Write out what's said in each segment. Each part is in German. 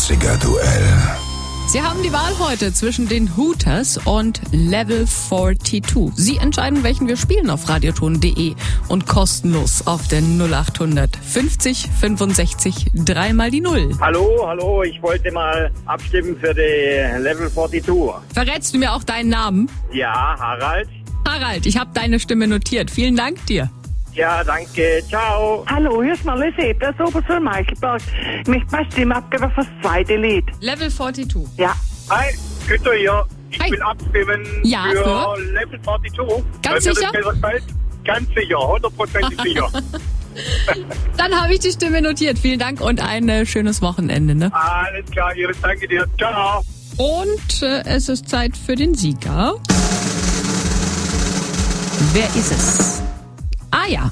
80er-Duell. Sie haben die Wahl heute zwischen den Hooters und Level 42. Sie entscheiden, welchen wir spielen auf radioton.de und kostenlos auf der 0800 50 65 3 mal die 0. Hallo, ich wollte mal abstimmen für die Level 42. Verrätst du mir auch deinen Namen? Ja, Harald. Harald, ich habe deine Stimme notiert. Vielen Dank dir. Ja, danke. Ciao. Hallo, hier ist Marley Seber, Obersohn Meichelberg. Ich möchte meine Stimme abgeben für das zweite Lied. Level 42. Ja. Hi, Güter hier. Ich Hi. will abstimmen Ja, für Level 42. Ganz weil sicher? Mir das gefällt. Ganz sicher, 100% sicher. Dann habe ich die Stimme notiert. Vielen Dank und ein schönes Wochenende. Ne? Alles klar, Iris, danke dir. Ciao. Und es ist Zeit für den Sieger. Wer ist es? Ah ja.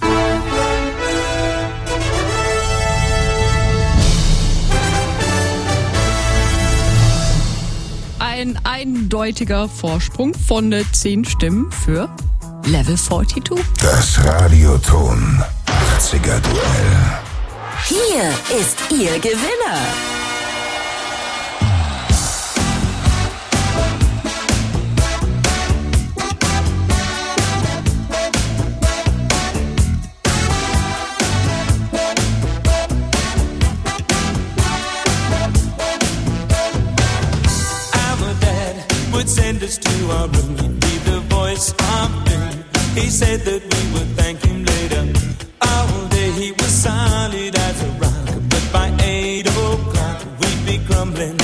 Ein eindeutiger Vorsprung von 10 Stimmen für Level 42. Das Radioton 80er-Duell. Hier ist Ihr Gewinner. Send us to our room, he'd be the voice of doom. He said that we would thank him later. All day he was solid as a rock, but by 8 o'clock we'd be crumbling.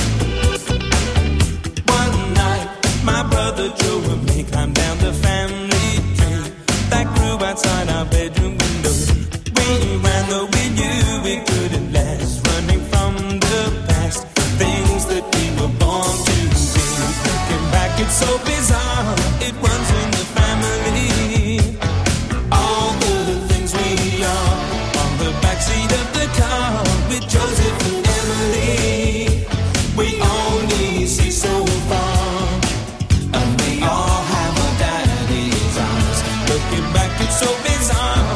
One night, my brother Joe and me climbed down the family tree that grew outside our bedroom window. We ran though we knew it couldn't last, running from the past, things that we were born to. It's so bizarre, it runs in the family. All the things we are on the backseat of the car with Joseph and Emily. We only see so far, and we all have our daddy's eyes. Looking back, it's so bizarre.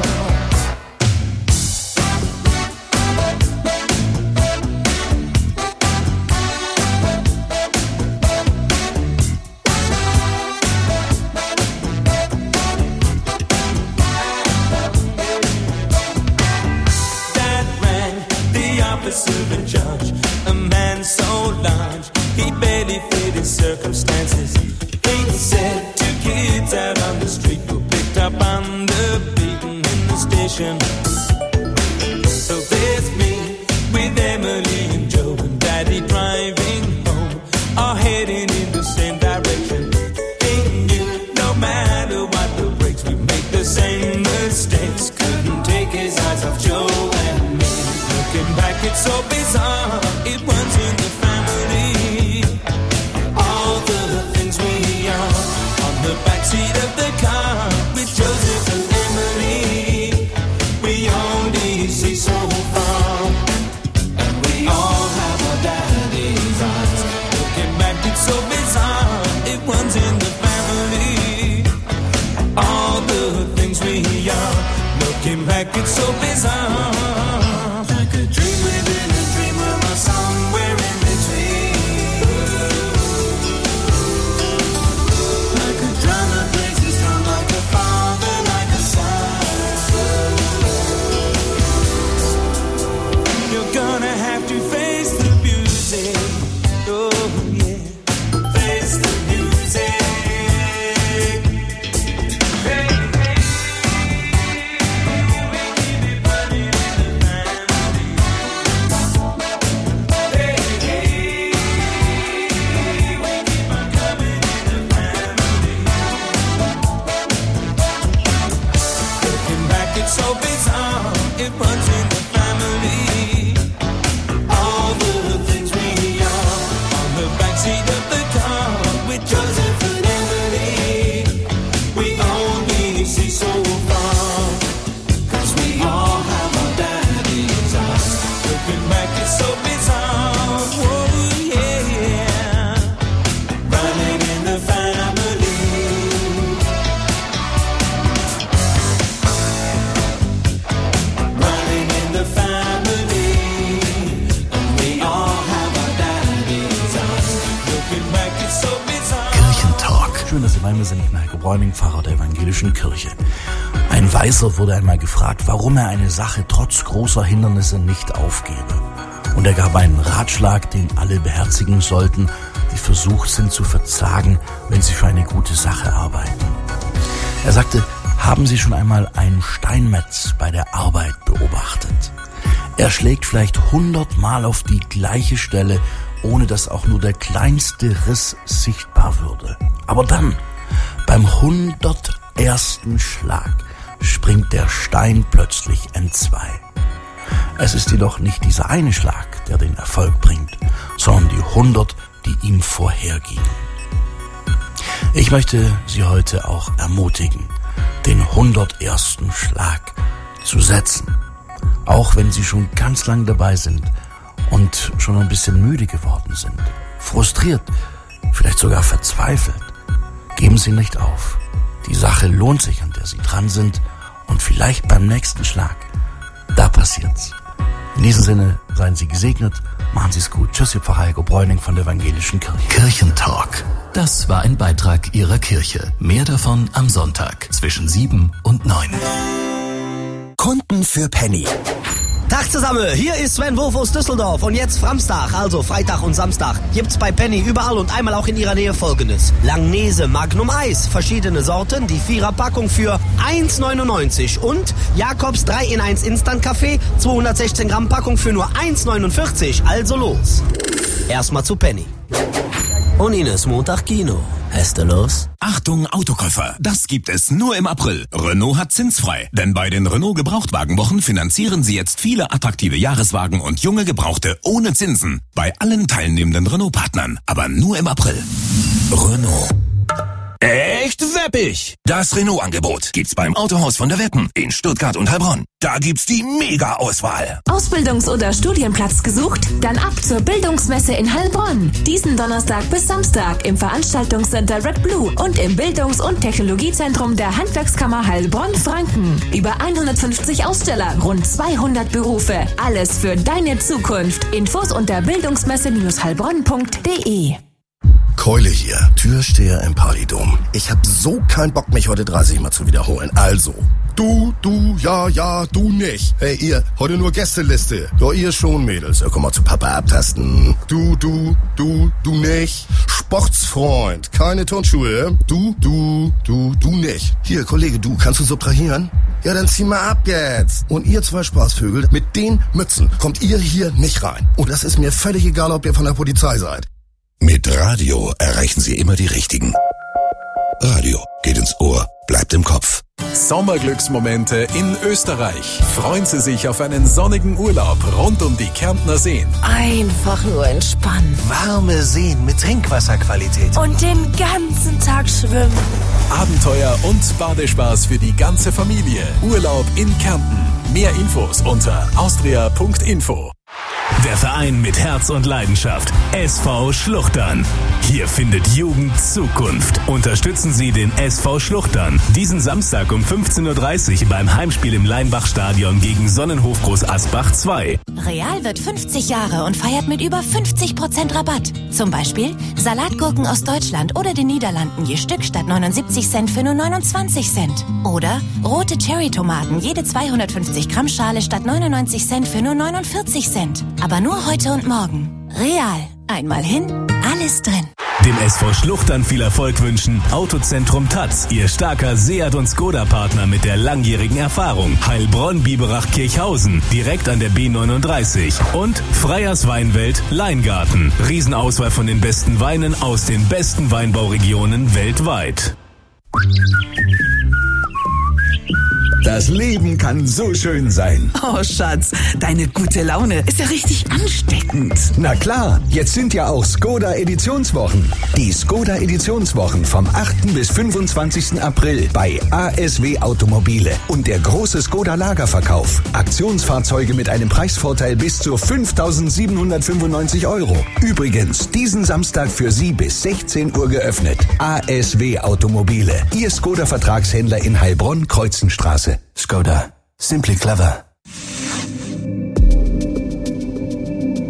Officer in charge, a man so large, he barely fit his circumstances. He said 2 kids out on the street were picked up on the beaten in the station. So there's me with Emily and Joe and Daddy driving home, all heading in the same direction. He knew no matter what the brakes, we make the same mistakes. Couldn't take his eyes off Joe and me. Looking back, it's so bizarre, it runs in the family. All the things we are on the backseat of the car with Joseph and Emily. We all weil wir sind mit Heiko Bräuning, Pfarrer der evangelischen Kirche. Ein Weiser wurde einmal gefragt, warum er eine Sache trotz großer Hindernisse nicht aufgebe. Und er gab einen Ratschlag, den alle beherzigen sollten, die versucht sind zu verzagen, wenn sie für eine gute Sache arbeiten. Er sagte, haben Sie schon einmal einen Steinmetz bei der Arbeit beobachtet? Er schlägt vielleicht 100 Mal auf die gleiche Stelle, ohne dass auch nur der kleinste Riss sichtbar würde. Aber dann, beim 101. Schlag, springt der Stein plötzlich entzwei. Es ist jedoch nicht dieser eine Schlag, der den Erfolg bringt, sondern die 100, die ihm vorhergingen. Ich möchte Sie heute auch ermutigen, den 101. Schlag zu setzen. Auch wenn Sie schon ganz lang dabei sind und schon ein bisschen müde geworden sind, frustriert, vielleicht sogar verzweifelt. Geben Sie nicht auf. Die Sache lohnt sich, an der Sie dran sind, und vielleicht beim nächsten Schlag, da passiert's. In diesem Sinne, seien Sie gesegnet, machen Sie es gut. Tschüss, Ihr Pfarrer Heiko Bräuning von der evangelischen Kirche. Kirchentalk. Das war ein Beitrag Ihrer Kirche. Mehr davon am Sonntag zwischen 7 und 9. Kunden für Penny. Tag zusammen, hier ist Sven Wurf aus Düsseldorf und jetzt Framstag, also Freitag und Samstag, gibt's bei Penny überall und einmal auch in ihrer Nähe Folgendes. Langnese Magnum Eis, verschiedene Sorten, die 4er-Packung für 1,99 und Jakobs 3-in-1 Instant-Kaffee, 216 Gramm Packung für nur 1,49, also los. Erstmal zu Penny. Und Ines, Montag Kino. Hast du los? Achtung Autokäufer, das gibt es nur im April. Renault hat zinsfrei, denn bei den Renault Gebrauchtwagenwochen finanzieren Sie jetzt viele attraktive Jahreswagen und junge Gebrauchte ohne Zinsen. Bei allen teilnehmenden Renault-Partnern, aber nur im April. Renault. Echt weppig! Das Renault-Angebot gibt's beim Autohaus von der Weppen in Stuttgart und Heilbronn. Da gibt's die Mega-Auswahl. Ausbildungs- oder Studienplatz gesucht? Dann ab zur Bildungsmesse in Heilbronn. Diesen Donnerstag bis Samstag im Veranstaltungscenter Red Blue und im Bildungs- und Technologiezentrum der Handwerkskammer Heilbronn-Franken. Über 150 Aussteller, rund 200 Berufe. Alles für deine Zukunft. Infos unter bildungsmesse-heilbronn.de. Keule hier, Türsteher im Palidom. Ich hab so keinen Bock, mich heute 30 Mal zu wiederholen. Also, du, ja, du nicht. Hey, ihr, heute nur Gästeliste. Ja, ihr schon, Mädels. Ja, komm mal zu Papa abtasten. Du nicht. Sportsfreund, keine Turnschuhe. Du nicht. Hier, Kollege, du, kannst du subtrahieren? Ja, dann zieh mal ab jetzt. Und ihr zwei Spaßvögel, mit den Mützen kommt ihr hier nicht rein. Und das ist mir völlig egal, ob ihr von der Polizei seid. Mit Radio erreichen Sie immer die Richtigen. Radio geht ins Ohr, bleibt im Kopf. Sommerglücksmomente in Österreich. Freuen Sie sich auf einen sonnigen Urlaub rund um die Kärntner Seen. Einfach nur entspannen. Warme Seen mit Trinkwasserqualität. Und den ganzen Tag schwimmen. Abenteuer und Badespaß für die ganze Familie. Urlaub in Kärnten. Mehr Infos unter austria.info. Der Verein mit Herz und Leidenschaft. SV Schluchtern. Hier findet Jugend Zukunft. Unterstützen Sie den SV Schluchtern. Diesen Samstag um 15.30 Uhr beim Heimspiel im Leinbach-Stadion gegen Sonnenhof Groß Asbach 2. Real wird 50 Jahre und feiert mit über 50% Rabatt. Zum Beispiel Salatgurken aus Deutschland oder den Niederlanden je Stück statt 79 Cent für nur 29 Cent. Oder rote Cherry-Tomaten jede 250 Gramm Schale statt 99 Cent für nur 49 Cent. Aber nur heute und morgen. Real. Einmal hin, alles drin. Dem SV Schluchtern viel Erfolg wünschen Autozentrum Taz, Ihr starker Seat- und Skoda-Partner mit der langjährigen Erfahrung. Heilbronn, Biberach, Kirchhausen, direkt an der B39. Und Freyers Weinwelt Leingarten. Riesenauswahl von den besten Weinen aus den besten Weinbauregionen weltweit. Das Leben kann so schön sein. Oh, Schatz, deine gute Laune ist ja richtig ansteckend. Na klar, jetzt sind ja auch Skoda Editionswochen. Die Skoda Editionswochen vom 8. bis 25. April bei ASW Automobile. Und der große Skoda Lagerverkauf. Aktionsfahrzeuge mit einem Preisvorteil bis zu 5.795 €. Übrigens, diesen Samstag für Sie bis 16 Uhr geöffnet. ASW Automobile. Ihr Skoda-Vertragshändler in Heilbronn-Kreuzenstraße. Skoda. Simply clever.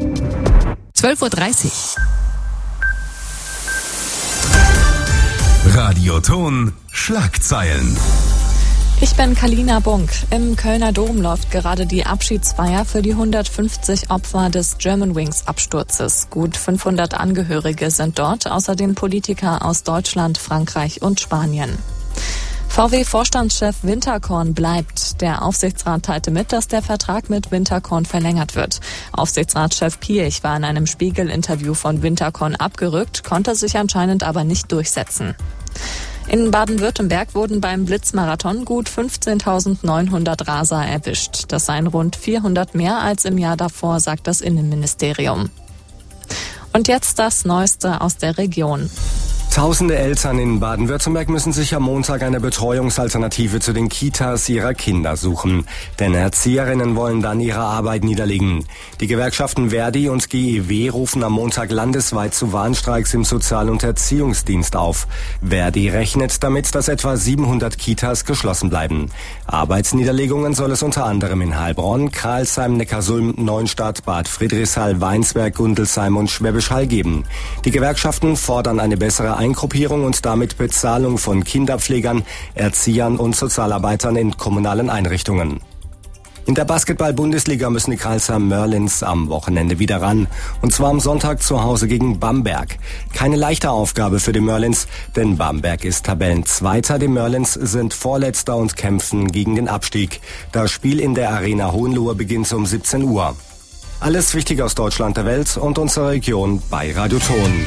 12.30 Uhr. Radioton Schlagzeilen. Ich bin Kalina Bunk. Im Kölner Dom läuft gerade die Abschiedsfeier für die 150 Opfer des Germanwings-Absturzes. Gut 500 Angehörige sind dort, außerdem Politiker aus Deutschland, Frankreich und Spanien. VW-Vorstandschef Winterkorn bleibt. Der Aufsichtsrat teilte mit, dass der Vertrag mit Winterkorn verlängert wird. Aufsichtsratschef Piech war in einem Spiegel-Interview von Winterkorn abgerückt, konnte sich anscheinend aber nicht durchsetzen. In Baden-Württemberg wurden beim Blitzmarathon gut 15.900 Raser erwischt. Das seien rund 400 mehr als im Jahr davor, sagt das Innenministerium. Und jetzt das Neueste aus der Region. Tausende Eltern in Baden-Württemberg müssen sich am Montag eine Betreuungsalternative zu den Kitas ihrer Kinder suchen. Denn Erzieherinnen wollen dann ihre Arbeit niederlegen. Die Gewerkschaften Verdi und GEW rufen am Montag landesweit zu Warnstreiks im Sozial- und Erziehungsdienst auf. Verdi rechnet damit, dass etwa 700 Kitas geschlossen bleiben. Arbeitsniederlegungen soll es unter anderem in Heilbronn, Kralsheim, Neckarsulm, Neuenstadt, Bad Friedrichshall, Weinsberg, Gundelsheim und Schwäbisch Hall geben. Die Gewerkschaften fordern eine bessere Eingruppierung und damit Bezahlung von Kinderpflegern, Erziehern und Sozialarbeitern in kommunalen Einrichtungen. In der Basketball-Bundesliga müssen die Kralsheim Merlins am Wochenende wieder ran. Und zwar am Sonntag zu Hause gegen Bamberg. Keine leichte Aufgabe für die Merlins, denn Bamberg ist Tabellenzweiter. Die Merlins sind Vorletzter und kämpfen gegen den Abstieg. Das Spiel in der Arena Hohenlohe beginnt um 17 Uhr. Alles Wichtige aus Deutschland, der Welt und unserer Region bei Radioton.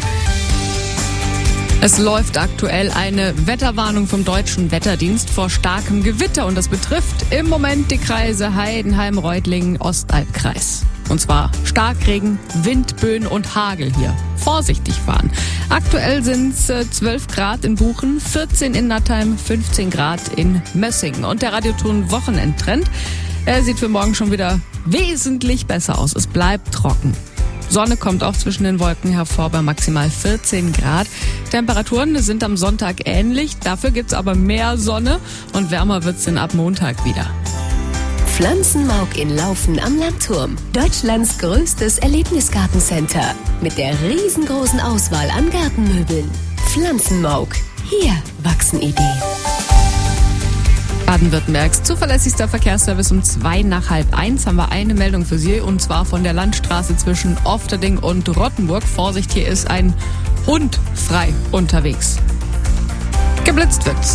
Es läuft aktuell eine Wetterwarnung vom Deutschen Wetterdienst vor starkem Gewitter und das betrifft im Moment die Kreise Heidenheim, Reutlingen, Ostalbkreis. Und zwar Starkregen, Windböen und Hagel hier. Vorsichtig fahren. Aktuell sind es 12 Grad in Buchen, 14 in Nattheim, 15 Grad in Mössingen. Und der Radioton Wochenendtrend, sieht für morgen schon wieder wesentlich besser aus. Es bleibt trocken. Sonne kommt auch zwischen den Wolken hervor bei maximal 14 Grad. Temperaturen sind am Sonntag ähnlich, dafür gibt's aber mehr Sonne und wärmer wird's dann ab Montag wieder. Pflanzenmauk in Laufen am Landturm. Deutschlands größtes Erlebnisgartencenter. Mit der riesengroßen Auswahl an Gartenmöbeln. Pflanzenmauk. Hier wachsen Ideen. Baden-Württembergs zuverlässigster Verkehrsservice um 1:02 haben wir eine Meldung für Sie und zwar von der Landstraße zwischen Ofterding und Rottenburg. Vorsicht, hier ist ein Hund frei unterwegs. Geblitzt wird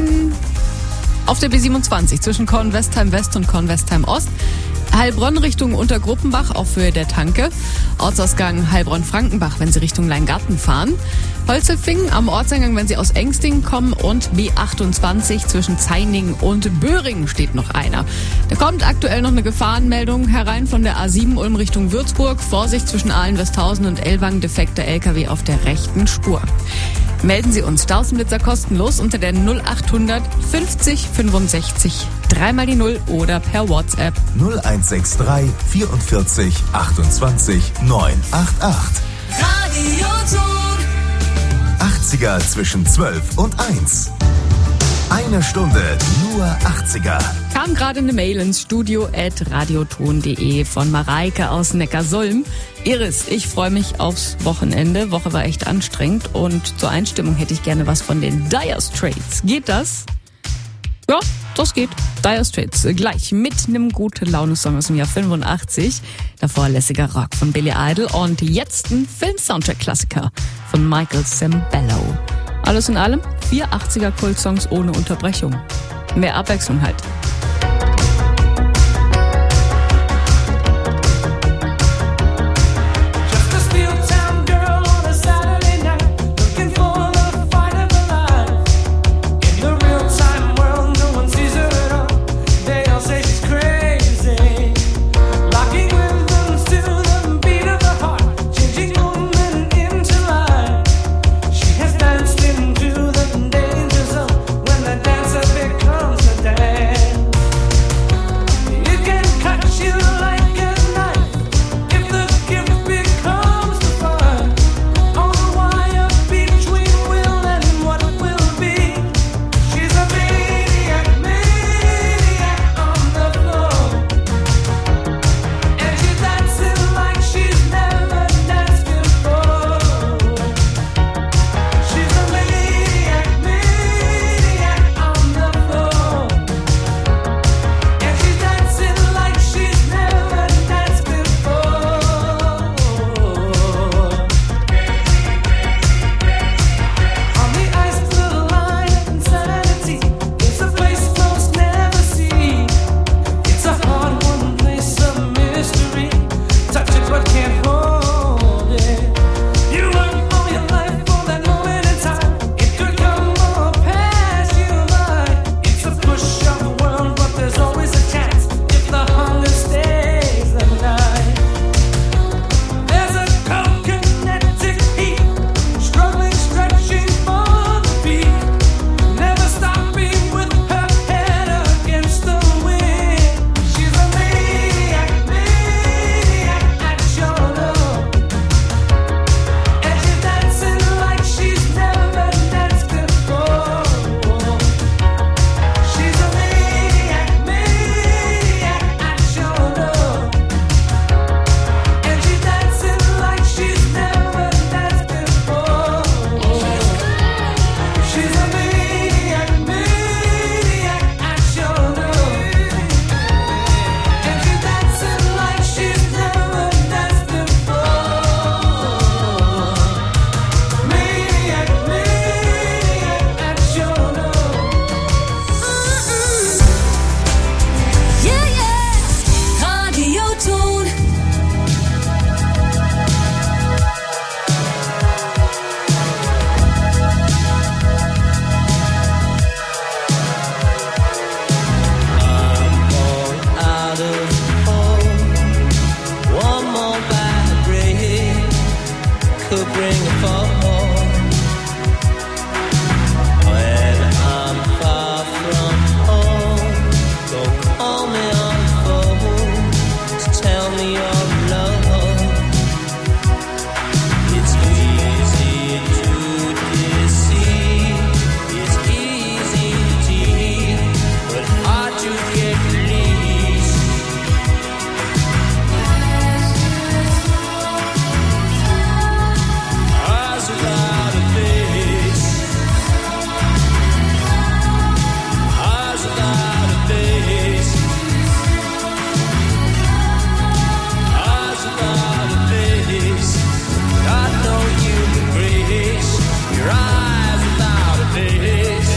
auf der B27 zwischen Kornwestheim West und Kornwestheim Ost. Heilbronn Richtung Untergruppenbach auf Höhe der Tanke. Ortsausgang Heilbronn-Frankenbach, wenn Sie Richtung Leingarten fahren. Holzelfingen am Ortseingang, wenn Sie aus Engstingen kommen. Und B28 zwischen Zainingen und Böhringen steht noch einer. Da kommt aktuell noch eine Gefahrenmeldung herein von der A7 Ulm Richtung Würzburg. Vorsicht zwischen Ahlen-Westhausen und Ellwangen, defekter LKW auf der rechten Spur. Melden Sie uns Stausenblitzer kostenlos unter der 0800 50 65 3 die 0 oder per WhatsApp 0163 44 28 988. Radioton 80er zwischen 12 und 1. Eine Stunde nur 80er. Kam gerade eine Mail ins studio@radioton.de von Mareike aus Neckarsulm. Iris, ich freue mich aufs Wochenende. Woche war echt anstrengend und zur Einstimmung hätte ich gerne was von den Dire Straits. Geht das? Ja, das geht. Dire Straits gleich mit einem Gute-Laune-Song aus dem Jahr 85. Davor lässiger Rock von Billy Idol und jetzt ein Film-Soundtrack-Klassiker von Michael Sembello. Alles in allem 4 80er-Kult-Songs ohne Unterbrechung. Mehr Abwechslung halt. Dance. could bring a fall. When I'm far from home, go call me on the phone to tell me your love. It's easy to deceive, it's easy to tease, but hard to get released. Eyes without a face, eyes without a face, eyes without a face. Got no human grace. Your eyes without a face.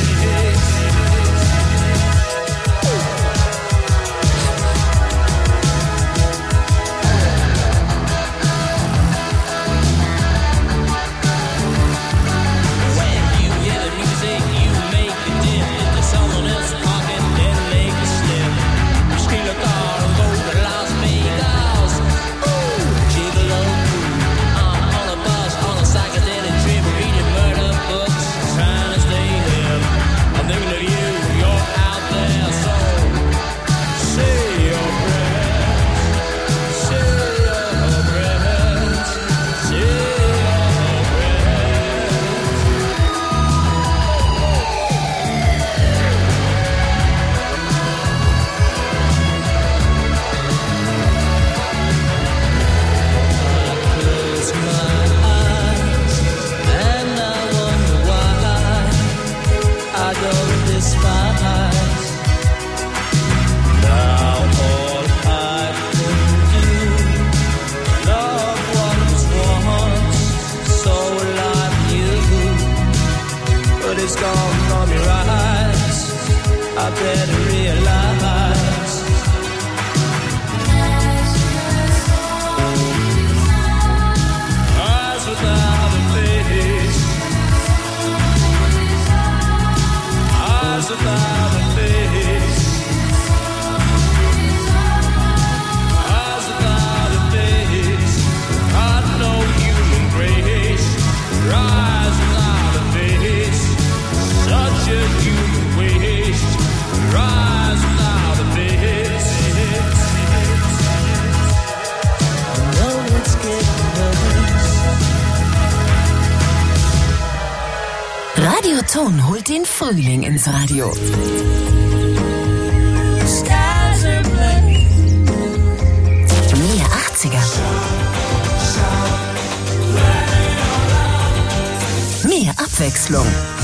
When you hear the music, you make it dim into someone else's pocket, then make it slim. You steal a car and go to Las Vegas. Ooh, gigolo. I'm on a bus, on a psychedelic trip, reading murder books, trying to stay hip. I'm thinking of you, you're out there, so say your prayers, say your prayers, say your prayers. Close my eyes and I wonder why I don't despise. Now all I can do, love ones once, so like you, but it's gone from your eyes. I better realize. Eyes without a face, eyes without a face, eyes without a face. Got no human grace. Your eyes without a face, such a human waste. Your eyes without a face. No, it's getting worse. Radioton holt den Frühling ins Radio. Skies are black. Mehr 80er. Mehr Abwechslung.